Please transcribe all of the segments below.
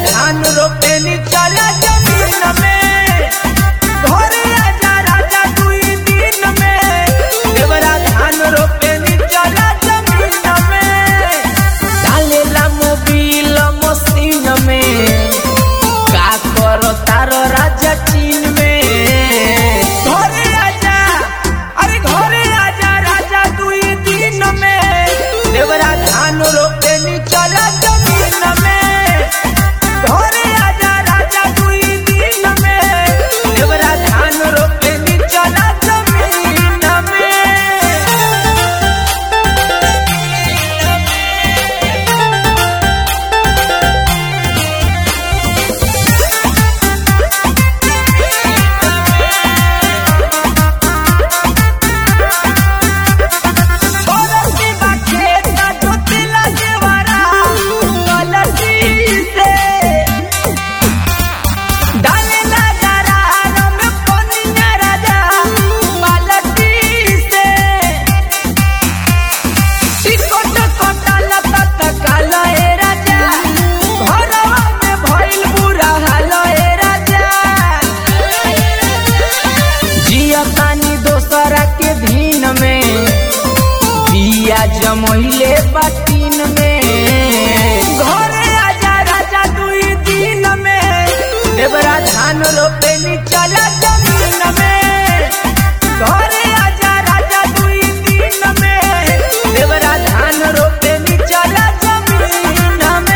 धान रोपे नी चला जमीन में, घरे आजा राजा 2 दिन में। देवरा धान रोपे नी चला जमीन में, डालेला मोबिल मशीन में, का करो तारो राजा चीन में। घरे आजा, अरे घरे आजा राजा 2 दिन में। देवरा धान रोपे नी चला जमीन में, घरे आजा राजा 2 दिन में। देवरा धान रोपे नी चला जमीन में। बरसी बाटे का जोतिला देवरा गलती से, डालेला दरार में पनिया राजा बालटी से। टिकट कटल तत्काल ए राजा, घरवा में भइल बुरा हाल ए राजा। जिया तानी दोसरा के धीन में, बिया जमैले बाटीन में। घरे आजा राजा 2 दिन में। देवरा धान रोपे नी चला जमीन में, घरे आजा राजा 2 दिन में। देवरा धान रोपे नी चला जमीन में।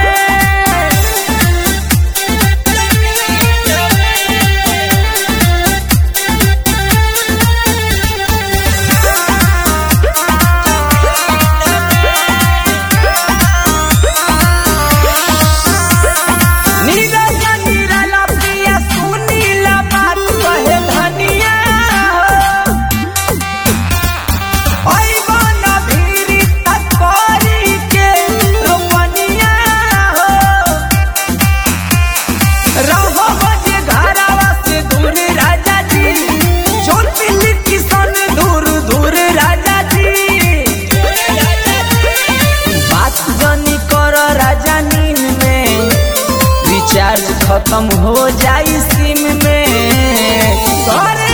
नीरज निराला प्रिया सुनीला बात कहे धनिया हो। अइबन भीरी तत्परी के रोपनिया हो। रहो बजे घरवा से दूर राजा जी, छोड़ पिल्ली किसन दूर दूर राजा जी। बात जनी कर राजा नीन में, रिचार्ज खत्म हो जाई सिम में। घरे